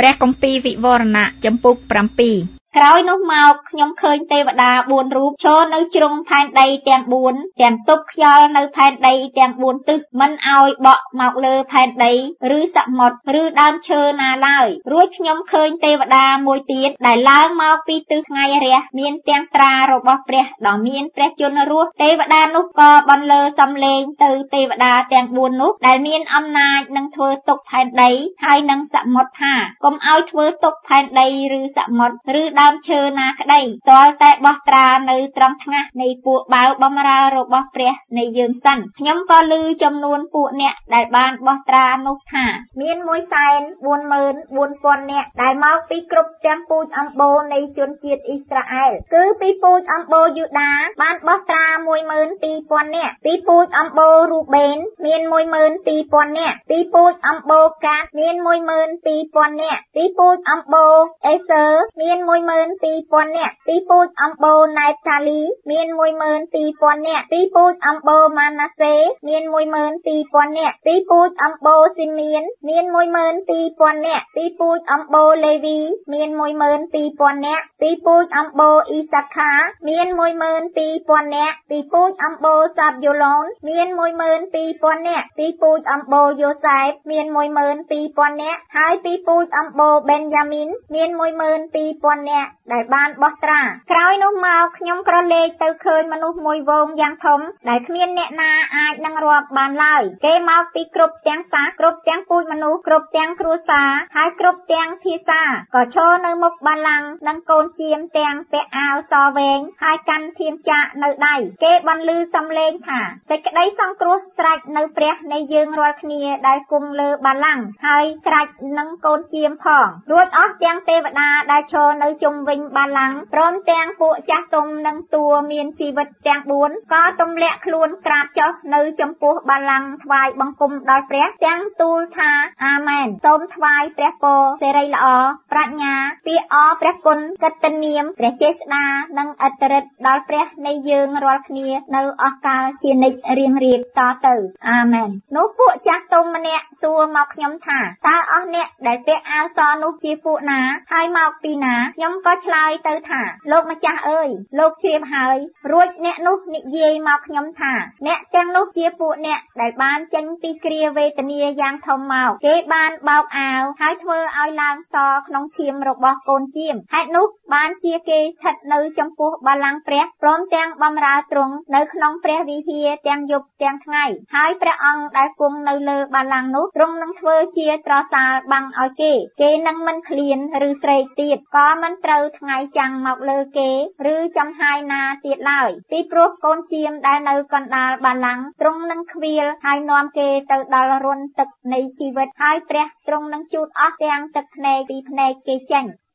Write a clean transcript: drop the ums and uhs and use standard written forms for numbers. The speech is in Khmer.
ព្រះគម្ពីរវិវរណៈចំពុក7ក្រោយនោះមកខ្ញុំឃើញទេវតា4រូបឈរនៅជ្រុងផែនដីទាំង4ទាំងទប់ខ្យល់នៅផែនដីទាំង4ទិសមិនឲ្យបក់មកលើផែនដីឬសមុទ្រឬដើមឈើណាឡើយរួចខ្ញុំឃើញទេវតាមួយទៀតដែលឡើងមកពីទិសថ្ងៃរះមានទាំងត្រារបស់ព្រះដ៏មានព្រះជន្មរស់ទេវតានោះក៏បន្លឺសំឡេងទៅទេវតាទាំង4នោះដែលមានអំណាចនឹងធ្វើទុកផែនដីហើយនឹងសមុទ្រថាកុំឲ្យធ្វើទុកផែនដីឬសមុទ្រឬដើមឈើណាក្តីទាល់តែបោះត្រានៅត្រង់ថ្ងាសនៃពួកបាវបំរើរបស់ព្រះនៃយើងសិនខ្ញុំក៏ឮចំនួនពួកអ្នកដែលបានបោះត្រានោះថាមាន144,000នាក់ដែលមកពីគ្រប់ទាំងពូជអម្បូរនៃជនជាតិអ៊ីស្រាអែលគឺពីពូជអម្បូរយូដាបានបោះត្រា 12,000 នាក់ពីពូជអម្បូររូបេនមាន 12,000 នាក់ពីពូជអម្បូរកាតមាន 12,000 នាក់ពីពូជអម្បូរអេសើមាន 12,000 នាក់ពីពូជអម្បូរណេបតាលីមាន 12,000 នាក់ពីពូជអម្បូរម៉ាណាសេមាន 12,000 នាក់ពីពូជអម្បូរស៊ីមៀនមាន 12,000 នាក់ពីពូជអម្បូរលេវីមាន 12,000 នាក់ពីពូជអម្បូរអ៊ីសាខាមាន 12,000 នាក់ពីពូជអម្បូរសាបយូឡូនមាន 12,000 នាក់ពីពូជអម្បូរយូសែបមាន 12,000 នាក់ហើយពីពូជអម្បូរបេនយ៉ាមីនមាន 12,000 នាក់ដែលបានបោះត្រាក្រោយនោះមកខ្ញុំក្រឡេកទៅឃើញមនុស្សមួយវងយ៉ាងធំដែលគ្មានអ្នកណាអាចនឹងរាប់បានឡើយគេមកពីគ្រប់ទាំងសាសគ្រប់ទាំងពូជមនុស្សគ្រប់ទាំងគ្រួសារហើយគ្រប់ទាំងភាសាក៏ឈរនៅមុខបាឡាំងនិងកូនជាមទាំងពាក់អាវសវែងហើយកាន់ធានចាកនៅដៃគេបន្លឺសំឡេងថាសេចក្តីសង្គ្រោះស្រេចនៅព្រះនៃយើងរាល់គ្នាដែលគង់លើបាឡាំងហើយស្រេចនឹងកូនជាមផងរួចអស់ទាំងទេវតាដែលឈរនៅជុំវិញបាឡាំងព្រមទាំងពួកចាស់ទុំនិងតួមានជីវិតទាំង4ក៏ទម្លាក់ខ្លួនក្រាបចុះនៅចំពោះបាឡាំងថ្វាយបង្គំដល់ព្រះទាំងទូលថាអាមែនសូមថ្វាយព្រះពរសិរីល្អប្រាជ្ញាពាក្យអរព្រះគុណកិត្តិនាមព្រះចេស្តានិងឥទ្ធិឫទ្ធិដល់ព្រះនៃយើងរាល់គ្នានៅអស់កលជានិច្ចរៀងរៀបតទៅអាមែននោះពួកចាស់ទុំម្នាក់សួរមកខ្ញុំថាតើអស់អ្នកដែលពាក់អាវសនោះជាពួកណាហើយមកពីណាខ្ញុំក៏ឆ្លើយទៅថាលោកម្ចាស់អើយលោកជ្រាបហើយរួចអ្នកនោះនិយាយមកខ្ញុំថាអ្នកទាំងនោះជាពួកអ្នកដែលបានចេញពីគ្រាវេទនាយ៉ាងធំមកគេបានបោកអាវហើយធ្វើឲ្យឡើងសក្នុងឈាមរបស់កូនជាមហេតុនោះបានជាគេស្ថិតនៅចំពោះបាឡាំងព្រះព្រមទាំងបម្រើទ្រង់នៅក្នុងព្រះវិហារទាំងយប់ទាំងថ្ងៃហើយព្រះអង្គដែលគង់នៅលើបាឡាំងនោះទ្រង់នឹងធ្វើជាត្រសាលបាំងឲ្យគេនឹងមិនឃ្លានឬស្រេកទៀតក៏មិនត្រូវថ្ងៃចាំងមកលើគេឬចំហាយណាទៀតឡើយពីព្រោះកូនជាមដែលនៅកណ្ដាលបាឡាំងទ្រង់នឹងខ្វៀលហើយនាំគេទៅដល់រន្ធទឹកនៃជីវិតហើយព្រះទ្រង់នឹងជូតអស់ទាំងទឹកភ្នែកពីភ្នែកគេចេញ